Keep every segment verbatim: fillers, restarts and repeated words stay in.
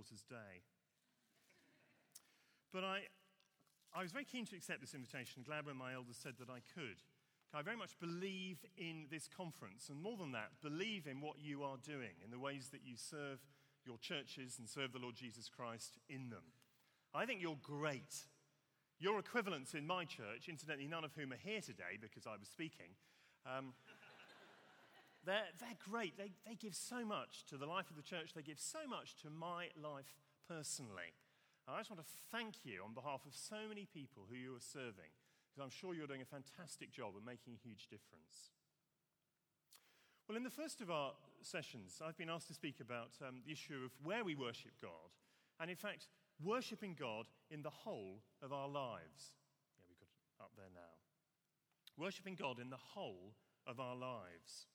three-quarters day. But I, I was very keen to accept this invitation, glad when my elders said that I could. I very much believe in this conference, and more than that, believe in what you are doing, in the ways that you serve your churches and serve the Lord Jesus Christ in them. I think you're great. Your equivalents in my church, incidentally none of whom are here today because I was speaking, um, they're, they're great. They, they give so much to the life of the church. They give so much to my life personally. And I just want to thank you on behalf of so many people who you are serving, because I'm sure you're doing a fantastic job of making a huge difference. Well, in the first of our sessions, I've been asked to speak about um, the issue of where we worship God, and in fact, worshipping God in the whole of our lives. Yeah, we've got it up there now. Worshipping God in the whole of our lives.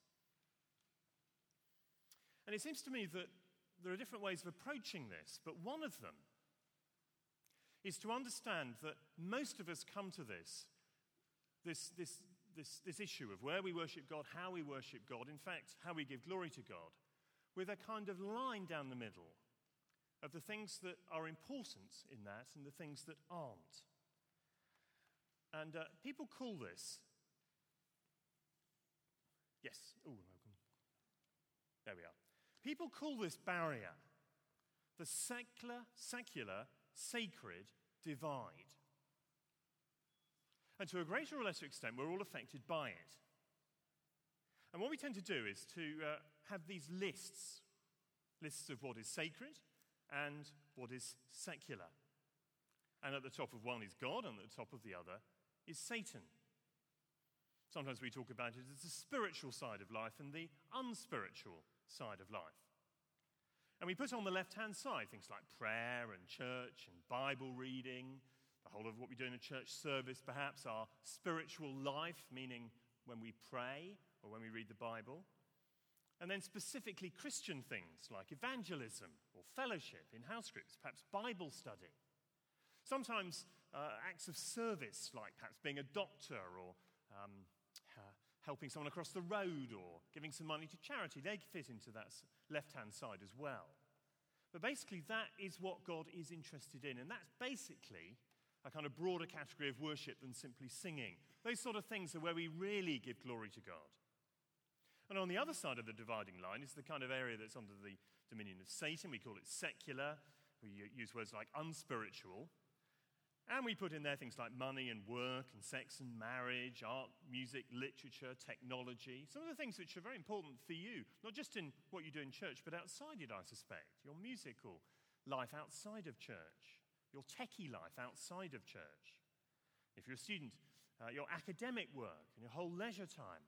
And it seems to me that there are different ways of approaching this, but one of them is to understand that most of us come to this, this, this, this, this issue of where we worship God, how we worship God, in fact, how we give glory to God, with a kind of line down the middle of the things that are important in that and the things that aren't. And uh, people call this, yes, oh, welcome. There we are. People call this barrier the secular, secular, sacred divide. And to a greater or lesser extent, we're all affected by it. And what we tend to do is to uh, have these lists, lists of what is sacred and what is secular. And at the top of one is God, and at the top of the other is Satan. Sometimes we talk about it as the spiritual side of life and the unspiritual side of life. And we put on the left-hand side things like prayer and church and Bible reading, the whole of what we do in a church service, perhaps our spiritual life, meaning when we pray or when we read the Bible. And then specifically Christian things like evangelism or fellowship in house groups, perhaps Bible study. Sometimes uh, acts of service like perhaps being a doctor or um, uh, helping someone across the road or giving some money to charity. They fit into that left-hand side as well. But basically that is what God is interested in, and that's basically a kind of broader category of worship than simply singing. Those sort of things are where we really give glory to God. And on the other side of the dividing line is the kind of area that's under the dominion of Satan. We call it secular. We use words like unspiritual. And we put in there things like money and work and sex and marriage, art, music, literature, technology. Some of the things which are very important for you, not just in what you do in church, but outside it, I suspect. Your musical life outside of church. Your techie life outside of church. If you're a student, uh, your academic work and your whole leisure time.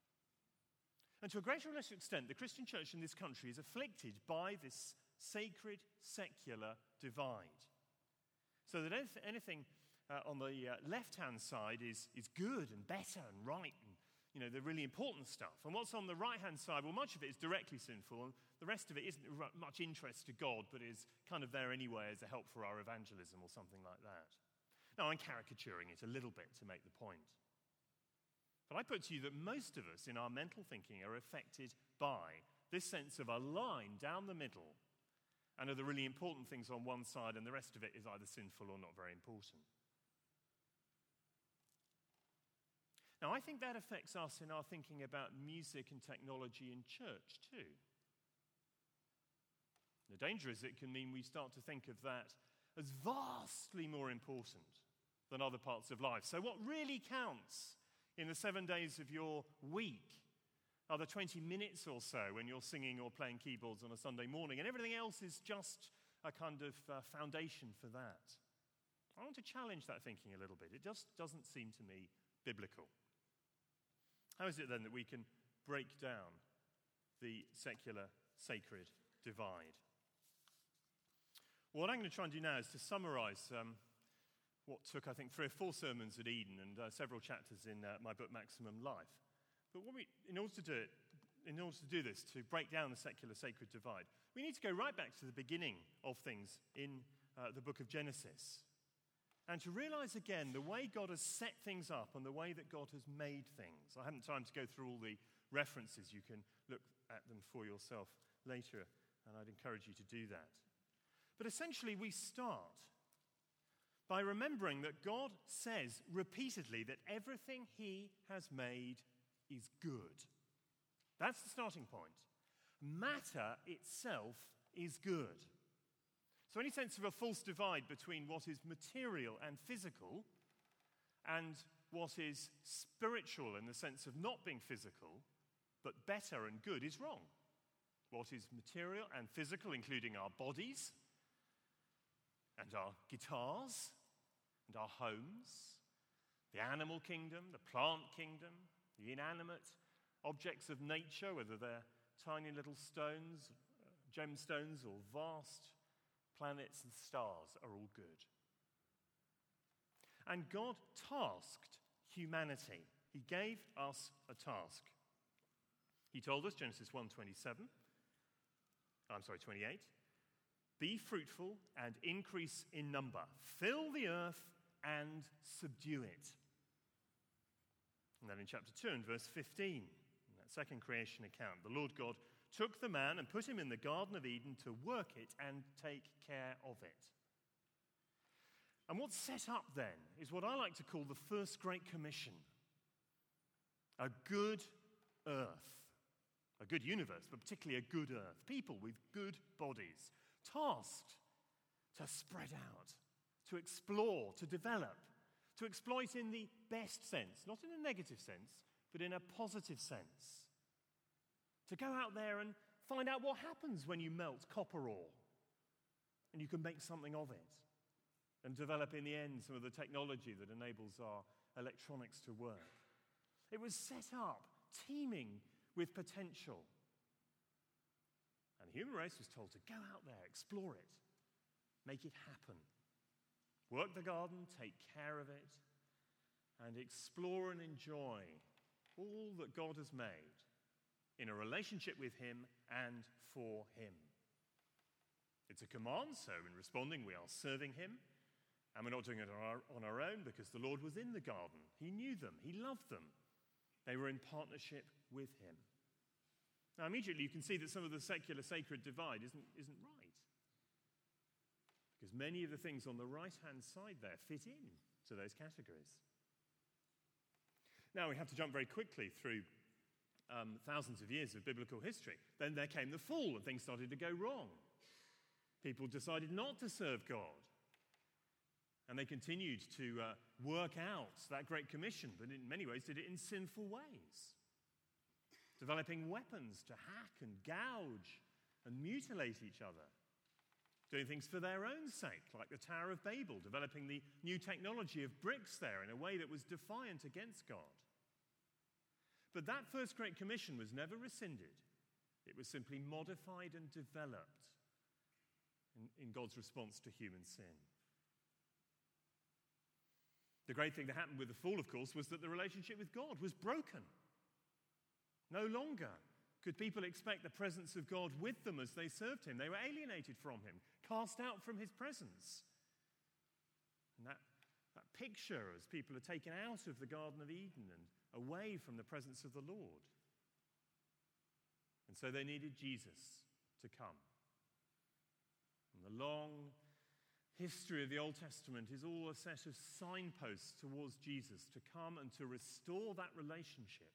And to a greater or lesser extent, the Christian church in this country is afflicted by this sacred, secular divide. So that anything uh, on the uh, left-hand side is, is good and better and right and, you know, the really important stuff. And what's on the right-hand side, well, much of it is directly sinful, and the rest of it isn't much interest to God, but is kind of there anyway as a help for our evangelism or something like that. Now, I'm caricaturing it a little bit to make the point. But I put to you that most of us in our mental thinking are affected by this sense of a line down the middle, and are the really important things on one side, and the rest of it is either sinful or not very important. Now, I think that affects us in our thinking about music and technology in church too. The danger is it can mean we start to think of that as vastly more important than other parts of life. So what really counts in the seven days of your week are the twenty minutes or so when you're singing or playing keyboards on a Sunday morning, and everything else is just a kind of uh, foundation for that. I want to challenge that thinking a little bit. It just doesn't seem to me biblical. How is it then that we can break down the secular-sacred divide? What I'm going to try and do now is to summarize um, what took, I think, three or four sermons at Eden and uh, several chapters in uh, my book, Maximum Life. But what we, in order to do it, in order to do this, to break down the secular-sacred divide, we need to go right back to the beginning of things in uh, the book of Genesis, and to realize again the way God has set things up and the way that God has made things. I haven't time to go through all the references. You can look at them for yourself later, and I'd encourage you to do that. But essentially, we start by remembering that God says repeatedly that everything he has made is good. That's the starting point. Matter itself is good. So any sense of a false divide between what is material and physical and what is spiritual in the sense of not being physical, but better and good, is wrong. What is material and physical, including our bodies and our guitars and our homes, the animal kingdom, the plant kingdom, the inanimate objects of nature, whether they're tiny little stones, uh, gemstones, or vast planets and stars, are all good. And God tasked humanity. He gave us a task. He told us, Genesis one twenty-seven, I'm sorry, twenty-eight, be fruitful and increase in number. Fill the earth and subdue it. And then in chapter two and verse fifteen, in that second creation account, the Lord God took the man and put him in the Garden of Eden to work it and take care of it. And what's set up then is what I like to call the first Great Commission. A good earth. A good universe, but particularly a good earth. People with good bodies. Tasked to spread out, to explore, to develop, to exploit in the best sense, not in a negative sense, but in a positive sense. To go out there and find out what happens when you melt copper ore and you can make something of it, and develop in the end some of the technology that enables our electronics to work. It was set up, teeming with potential. And the human race was told to go out there, explore it, make it happen. Work the garden, take care of it, and explore and enjoy all that God has made in a relationship with him and for him. It's a command, so in responding we are serving him, and we're not doing it on our, on our own because the Lord was in the garden. He knew them. He loved them. They were in partnership with him. Now immediately you can see that some of the secular sacred divide isn't, isn't right. Because many of the things on the right-hand side there fit in to those categories. Now we have to jump very quickly through um, thousands of years of biblical history. Then there came the fall and things started to go wrong. People decided not to serve God. And they continued to uh, work out that Great Commission, but in many ways did it in sinful ways. Developing weapons to hack and gouge and mutilate each other. Doing things for their own sake, like the Tower of Babel, developing the new technology of bricks there in a way that was defiant against God. But that first Great Commission was never rescinded. It was simply modified and developed in, in God's response to human sin. The great thing that happened with the fall, of course, was that the relationship with God was broken. No longer could people expect the presence of God with them as they served him. They were alienated from him, cast out from his presence. And that, that picture as people are taken out of the Garden of Eden and away from the presence of the Lord. And so they needed Jesus to come. And the long history of the Old Testament is all a set of signposts towards Jesus to come and to restore that relationship.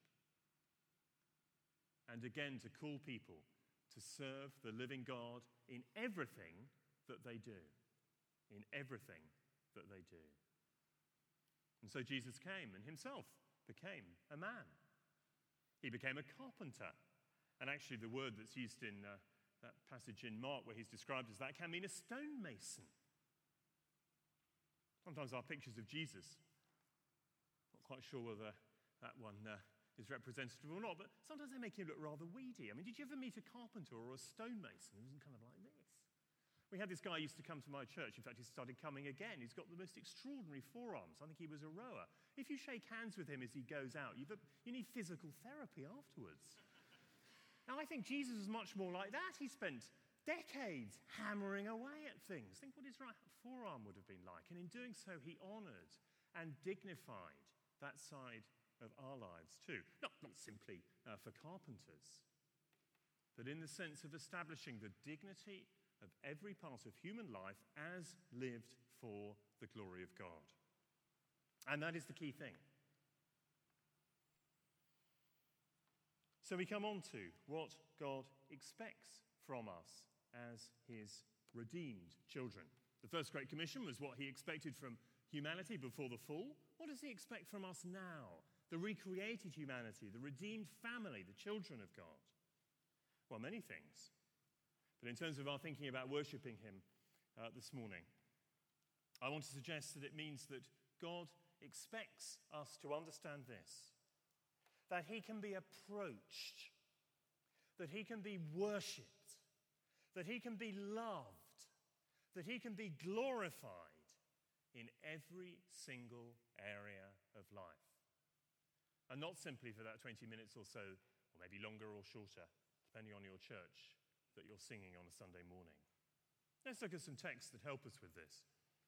And again, to call people to serve the living God in everything that they do. In everything that they do. And so Jesus came and himself became a man. He became a carpenter. And actually the word that's used in uh, that passage in Mark where he's described as that can mean a stonemason. Sometimes our pictures of Jesus, not quite sure whether that one uh, is representative or not, but sometimes they make him look rather weedy. I mean, did you ever meet a carpenter or a stonemason who was kind of like this? We had this guy who used to come to my church. In fact, he started coming again. He's got the most extraordinary forearms. I think he was a rower. If you shake hands with him as he goes out, you've a, you need physical therapy afterwards. Now, I think Jesus was much more like that. He spent decades hammering away at things. Think what his right forearm would have been like. And in doing so, he honored and dignified that side of our lives too. Not, not simply uh, for carpenters, but in the sense of establishing the dignity of every part of human life as lived for the glory of God. And that is the key thing. So we come on to what God expects from us as his redeemed children. The first Great Commission was what he expected from humanity before the fall. What does he expect from us now? The recreated humanity, the redeemed family, the children of God. Well, many things. But in terms of our thinking about worshipping him uh, this morning, I want to suggest that it means that God expects us to understand this, that he can be approached, that he can be worshipped, that he can be loved, that he can be glorified in every single area of life. And not simply for that twenty minutes or so, or maybe longer or shorter, depending on your church, that you're singing on a Sunday morning. Let's look at some texts that help us with this.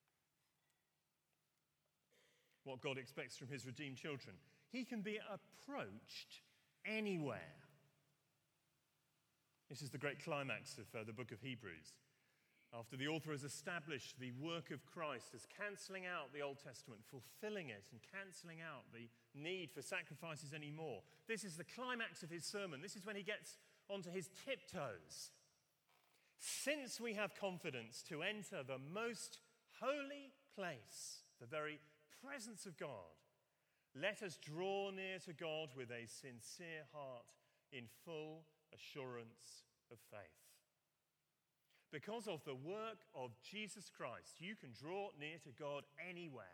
What God expects from his redeemed children. He can be approached anywhere. This is the great climax of uh, the book of Hebrews. After the author has established the work of Christ as cancelling out the Old Testament, fulfilling it and cancelling out the need for sacrifices anymore. This is the climax of his sermon. This is when he gets onto his tiptoes. Since we have confidence to enter the most holy place, the very presence of God, let us draw near to God with a sincere heart in full assurance of faith. Because of the work of Jesus Christ, you can draw near to God anywhere.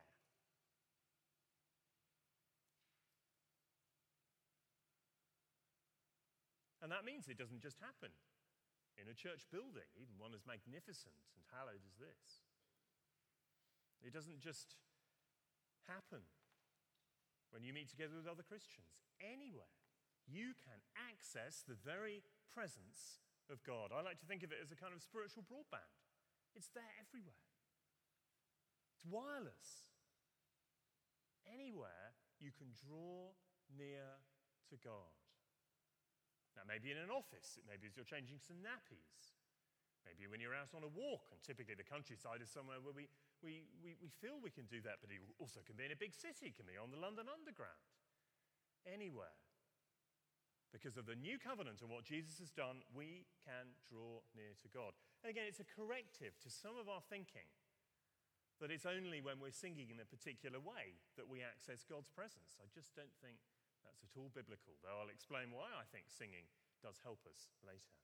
And that means it doesn't just happen in a church building, even one as magnificent and hallowed as this. It doesn't just happen when you meet together with other Christians. Anywhere you can access the very presence of God. I like to think of it as a kind of spiritual broadband. It's there everywhere. It's wireless. Anywhere you can draw near to God. Now, maybe in an office, it maybe as you're changing some nappies. Maybe when you're out on a walk, and typically the countryside is somewhere where we, we, we, we feel we can do that, but it also can be in a big city, it can be on the London Underground. Anywhere. Because of the new covenant and what Jesus has done, we can draw near to God. And again, it's a corrective to some of our thinking that it's only when we're singing in a particular way that we access God's presence. I just don't think that's at all biblical, though I'll explain why I think singing does help us later.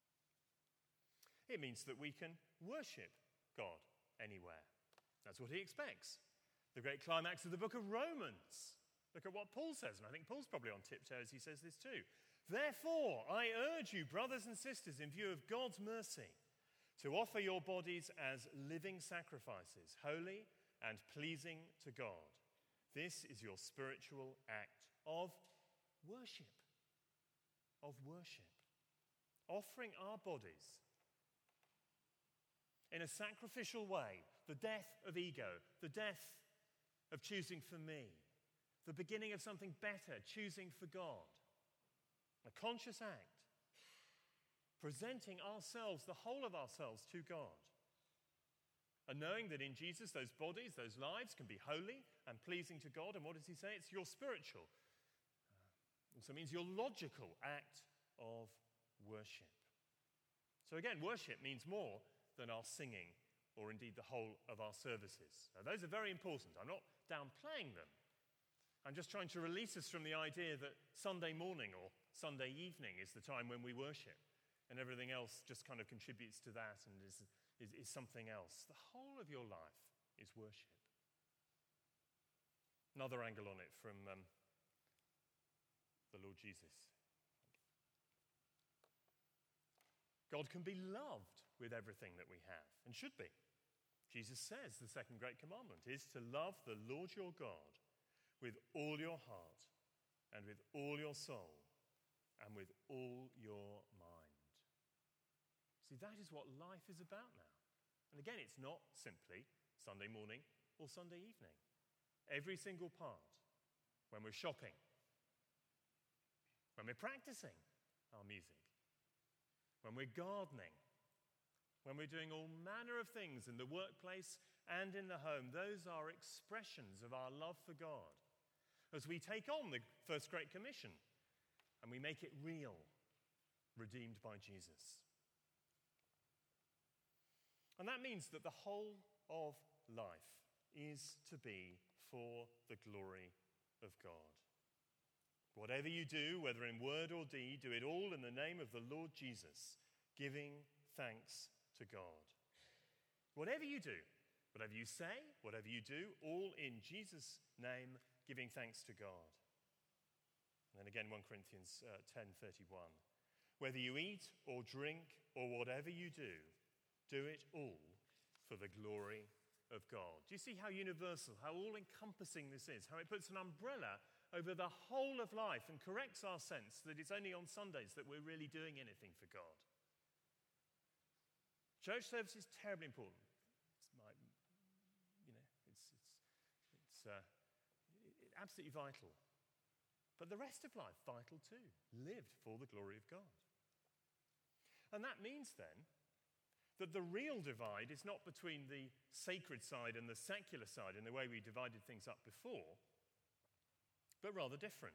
It means that we can worship God anywhere. That's what he expects. The great climax of the book of Romans. Look at what Paul says, and I think Paul's probably on tiptoe as he says this too. Therefore, I urge you, brothers and sisters, in view of God's mercy, to offer your bodies as living sacrifices, holy and pleasing to God. This is your spiritual act of worship. Of worship. Offering our bodies in a sacrificial way, the death of ego, the death of choosing for me, the beginning of something better, choosing for God. A conscious act. Presenting ourselves, the whole of ourselves, to God. And knowing that in Jesus, those bodies, those lives can be holy and pleasing to God. And what does he say? It's your spiritual. Uh, also means your logical act of worship. So again, worship means more than our singing or indeed the whole of our services. Now, those are very important. I'm not downplaying them. I'm just trying to release us from the idea that Sunday morning or Sunday evening is the time when we worship and everything else just kind of contributes to that and is, is, is something else. The whole of your life is worship. Another angle on it from um, the Lord Jesus. God can be loved with everything that we have and should be. Jesus says the second great commandment is to love the Lord your God with all your heart, and with all your soul, and with all your mind. See, that is what life is about now. And again, it's not simply Sunday morning or Sunday evening. Every single part, when we're shopping, when we're practicing our music, when we're gardening, when we're doing all manner of things in the workplace and in the home, those are expressions of our love for God. As we take on the first Great Commission and we make it real, redeemed by Jesus. And that means that the whole of life is to be for the glory of God. Whatever you do, whether in word or deed, do it all in the name of the Lord Jesus, giving thanks to God. Whatever you do, whatever you say, whatever you do, all in Jesus' name, giving thanks to God. And then again, First Corinthians uh, ten thirty-one. Whether you eat or drink or whatever you do, do it all for the glory of God. Do you see how universal, how all-encompassing this is? How it puts an umbrella over the whole of life and corrects our sense that it's only on Sundays that we're really doing anything for God. Church service is terribly important. It's my, you know, it's, it's, it's uh, absolutely vital. But the rest of life, vital too. Lived for the glory of God. And that means then that the real divide is not between the sacred side and the secular side in the way we divided things up before, but rather different.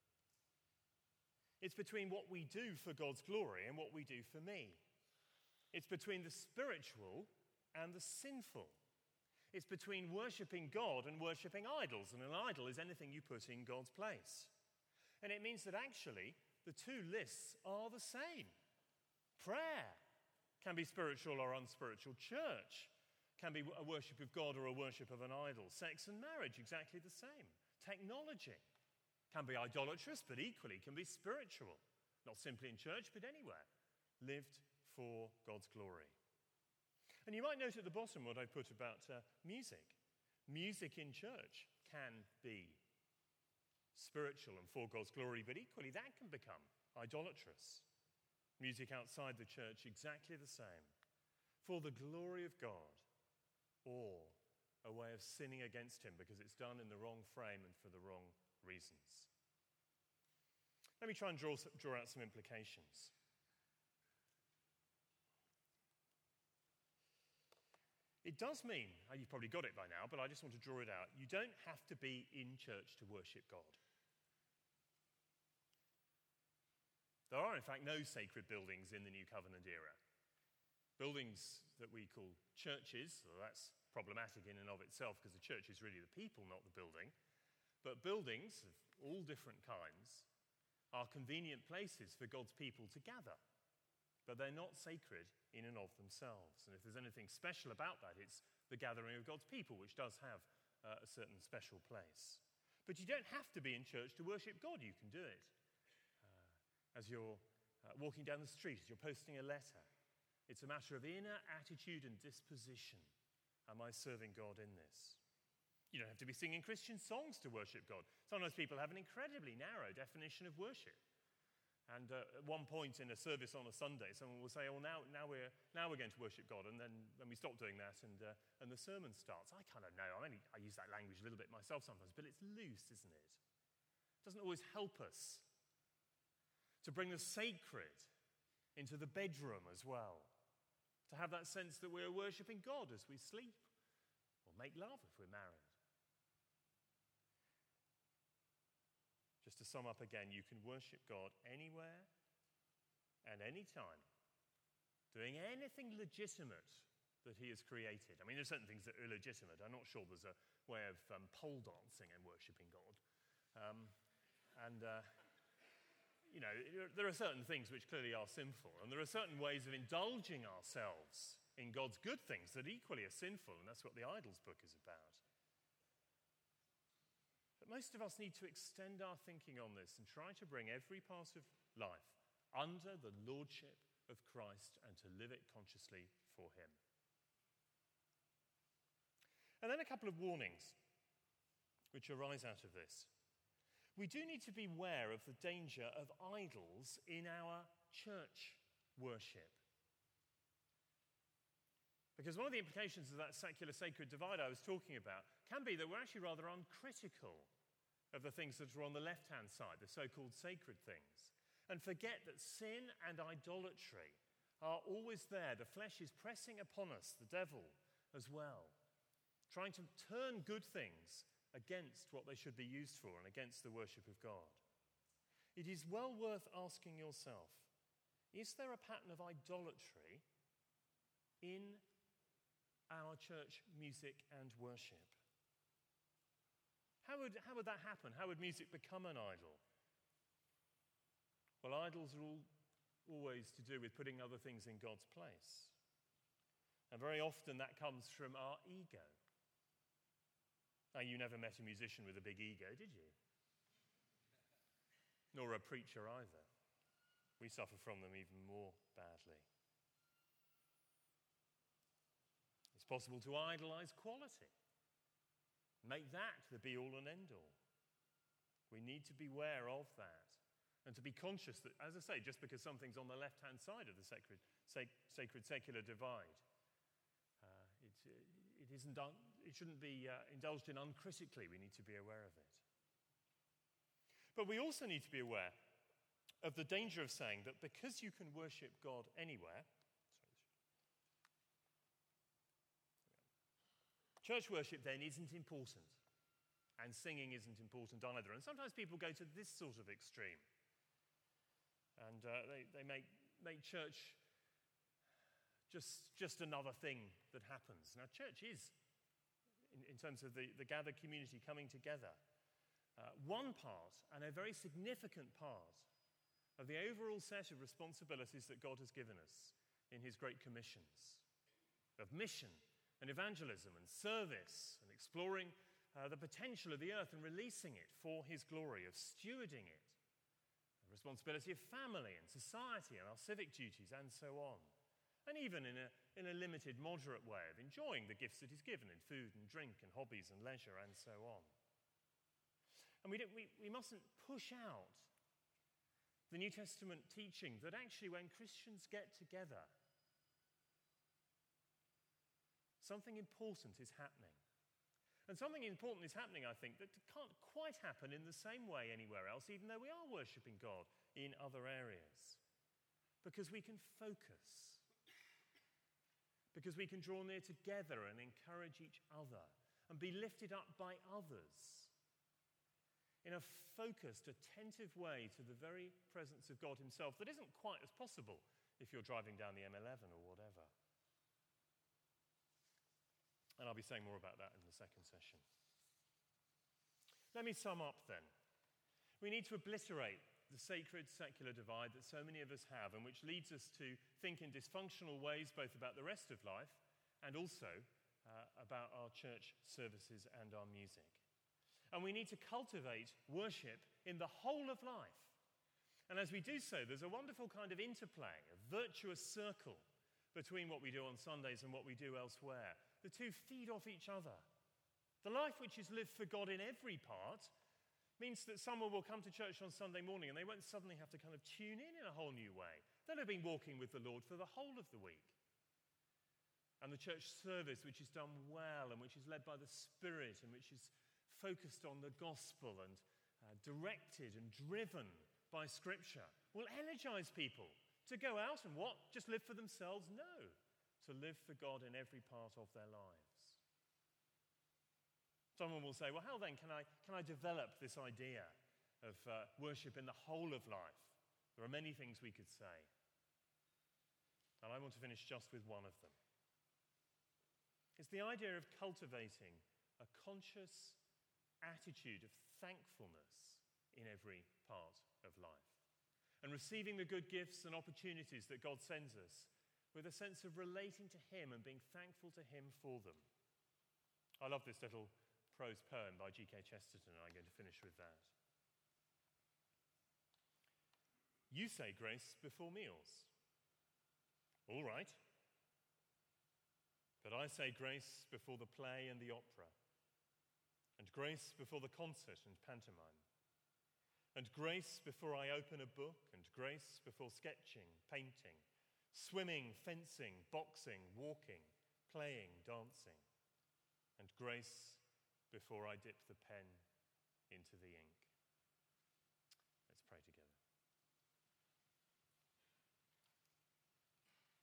It's between what we do for God's glory and what we do for me. It's between the spiritual and the sinful. It's between worshipping God and worshipping idols, and an idol is anything you put in God's place. And it means that actually the two lists are the same. Prayer can be spiritual or unspiritual. Church can be a worship of God or a worship of an idol. Sex and marriage, exactly the same. Technology can be idolatrous, but equally can be spiritual. Not simply in church, but anywhere. Lived for God's glory. And you might note at the bottom what I put about uh, music. Music in church can be spiritual and for God's glory, but equally that can become idolatrous. Music outside the church, exactly the same. For the glory of God, or a way of sinning against him because it's done in the wrong frame and for the wrong reasons. Let me try and draw, draw out some implications. It does mean, and you've probably got it by now, but I just want to draw it out, you don't have to be in church to worship God. There are, in fact, no sacred buildings in the New Covenant era. Buildings that we call churches, so that's problematic in and of itself because the church is really the people, not the building. But buildings of all different kinds are convenient places for God's people to gather. But they're not sacred in and of themselves. And if there's anything special about that, it's the gathering of God's people, which does have uh, a certain special place. But you don't have to be in church to worship God. You can do it uh, as you're uh, walking down the street, as you're posting a letter. It's a matter of inner attitude and disposition. Am I serving God in this? You don't have to be singing Christian songs to worship God. Sometimes people have an incredibly narrow definition of worship. And uh, at one point in a service on a Sunday, someone will say, oh, now, now, we're, now we're going to worship God. And then, then we stop doing that and, uh, and the sermon starts. I kind of know. I, only, I use that language a little bit myself sometimes, but it's loose, isn't it? It doesn't always help us to bring the sacred into the bedroom as well. To have that sense that we're worshipping God as we sleep or make love if we're married. Just to sum up again, you can worship God anywhere and anytime, doing anything legitimate that he has created. I mean, there's certain things that are illegitimate. I'm not sure there's a way of um, pole dancing and worshipping God. Um, and, uh, you know, there are certain things which clearly are sinful. And there are certain ways of indulging ourselves in God's good things that equally are sinful. And that's what the Idols book is about. But most of us need to extend our thinking on this and try to bring every part of life under the lordship of Christ and to live it consciously for him. And then a couple of warnings which arise out of this. We do need to be aware of the danger of idols in our church worship. Because one of the implications of that secular sacred divide I was talking about can be that we're actually rather uncritical of the things that are on the left-hand side, the so-called sacred things, and forget that sin and idolatry are always there. The flesh is pressing upon us, the devil as well, trying to turn good things against what they should be used for and against the worship of God. It is well worth asking yourself, is there a pattern of idolatry in our church music and worship? How would, how would that happen? How would music become an idol? Well, idols are all, always to do with putting other things in God's place. And very often that comes from our ego. Now, you never met a musician with a big ego, did you? Nor a preacher either. We suffer from them even more badly. It's possible to idolize quality. Make that the be-all and end-all. We need to beware of that and to be conscious that, as I say, just because something's on the left-hand side of the sacred, sac- sacred secular divide, uh, it, it, isn't un- it shouldn't be uh, indulged in uncritically. We need to be aware of it. But we also need to be aware of the danger of saying that because you can worship God anywhere, church worship then isn't important, and singing isn't important either. And sometimes people go to this sort of extreme, and uh, they, they make, make church just, just another thing that happens. Now, church is, in, in terms of the, the gathered community coming together, uh, one part, and a very significant part, of the overall set of responsibilities that God has given us in his great commissions of mission and evangelism and service and exploring uh, the potential of the earth and releasing it for his glory, of stewarding it, the responsibility of family and society and our civic duties and so on. And even in a, in a limited, moderate way of enjoying the gifts that he's given in food and drink and hobbies and leisure and so on. And we, don't, we, we mustn't push out the New Testament teaching that actually when Christians get together, something important is happening. And something important is happening, I think, that can't quite happen in the same way anywhere else, even though we are worshipping God in other areas. Because we can focus. Because we can draw near together and encourage each other and be lifted up by others in a focused, attentive way to the very presence of God himself that isn't quite as possible if you're driving down the M eleven or whatever. And I'll be saying more about that in the second session. Let me sum up then. We need to obliterate the sacred secular divide that so many of us have, and which leads us to think in dysfunctional ways both about the rest of life and also uh, about our church services and our music. And we need to cultivate worship in the whole of life. And as we do so, there's a wonderful kind of interplay, a virtuous circle between what we do on Sundays and what we do elsewhere. The two feed off each other. The life which is lived for God in every part means that someone will come to church on Sunday morning and they won't suddenly have to kind of tune in in a whole new way. They'll have been walking with the Lord for the whole of the week. And the church service, which is done well and which is led by the Spirit and which is focused on the gospel and uh, directed and driven by Scripture, will energize people to go out and what? Just live for themselves? No. To live for God in every part of their lives. Someone will say, well, how then can I, can I develop this idea of uh, worship in the whole of life? There are many things we could say. And I want to finish just with one of them. It's the idea of cultivating a conscious attitude of thankfulness in every part of life. And receiving the good gifts and opportunities that God sends us with a sense of relating to him and being thankful to him for them. I love this little prose poem by G K Chesterton, and I'm going to finish with that. You say grace before meals. All right. But I say grace before the play and the opera, and grace before the concert and pantomime, and grace before I open a book, and grace before sketching, painting, swimming, fencing, boxing, walking, playing, dancing, and grace before I dip the pen into the ink. Let's pray together.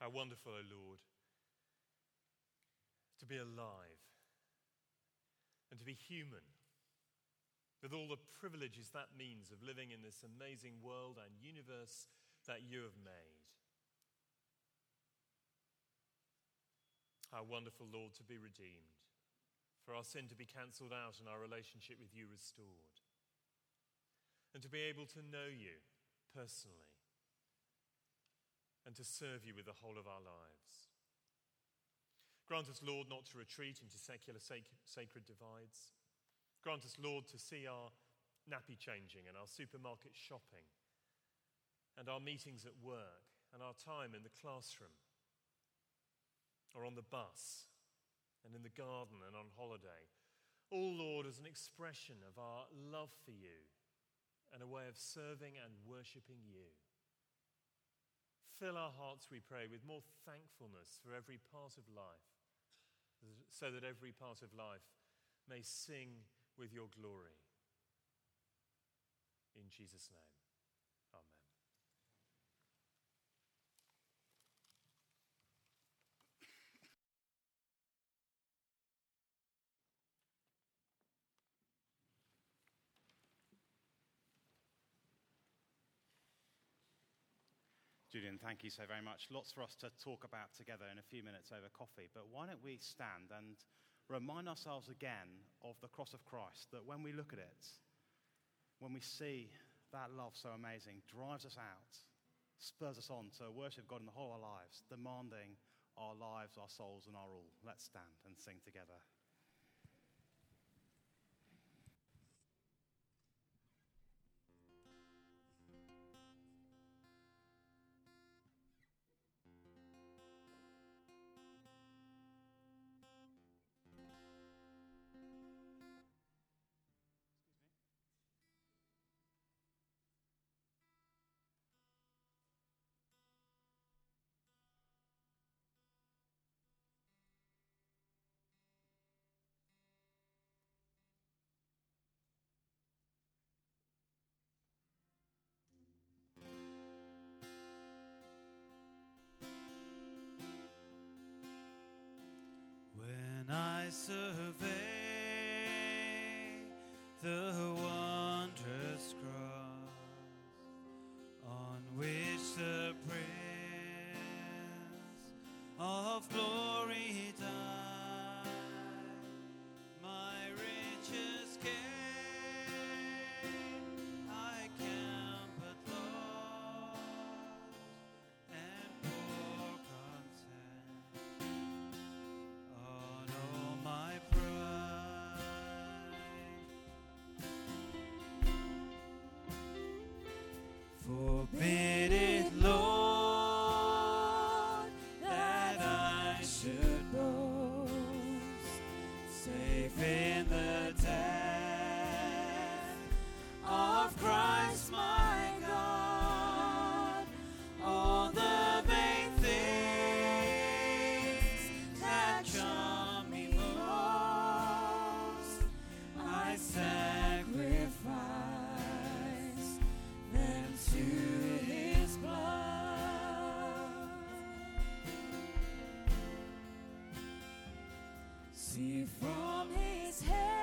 How wonderful, O Lord, to be alive and to be human, with all the privileges that means of living in this amazing world and universe that you have made. How wonderful, Lord, to be redeemed, for our sin to be cancelled out and our relationship with you restored, and to be able to know you personally and to serve you with the whole of our lives. Grant us, Lord, not to retreat into secular sac- sacred divides. Grant us, Lord, to see our nappy changing and our supermarket shopping and our meetings at work and our time in the classroom or on the bus and in the garden and on holiday, all, Lord, as an expression of our love for you and a way of serving and worshipping you. Fill our hearts, we pray, with more thankfulness for every part of life, so that every part of life may sing with your glory. In Jesus' name, amen. Julian, thank you so very much. Lots for us to talk about together in a few minutes over coffee, but why don't we stand and remind ourselves again of the cross of Christ, that when we look at it, when we see that love so amazing, drives us out, spurs us on to worship God in the whole of our lives, demanding our lives, our souls, and our all. Let's stand and sing together. When I survey the wondrous cross on which the Prince of Glory died, my richest gain I can but lose and poor content on all my pride. Forbid it, Lord, that I should boast, safe in the death of Christ my God. All the vain things that charm me most, I sacrifice them to his blood. See from his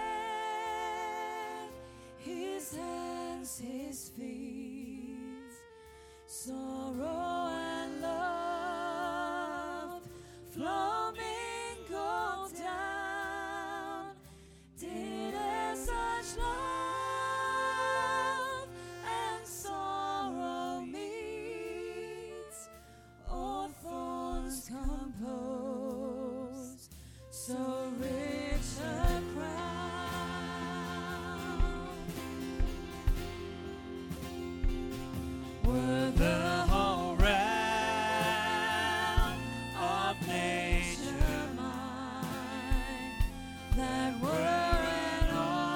head, his hands, his feet, sorrow and love flow mingled down. Did as such love and sorrow meet, all thorns composed, so rich a crown. Were the whole realm of nature mine, that were an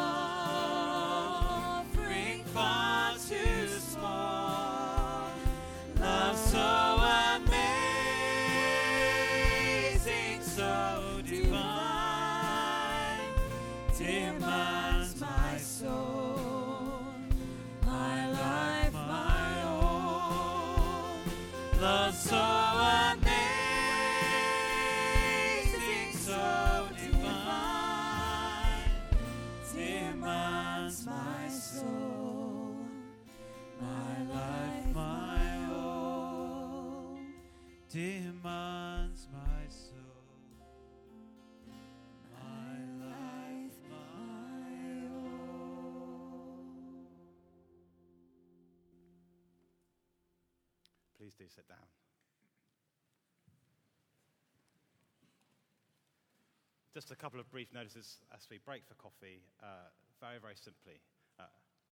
offering far too small. Love so amazing, so divine, demands my soul, my life, my all. Love so amazing, demands my soul, my life, my all, demands my soul, my life, my all. Please do sit down. Just a couple of brief notices as we break for coffee. Uh, very, very simply,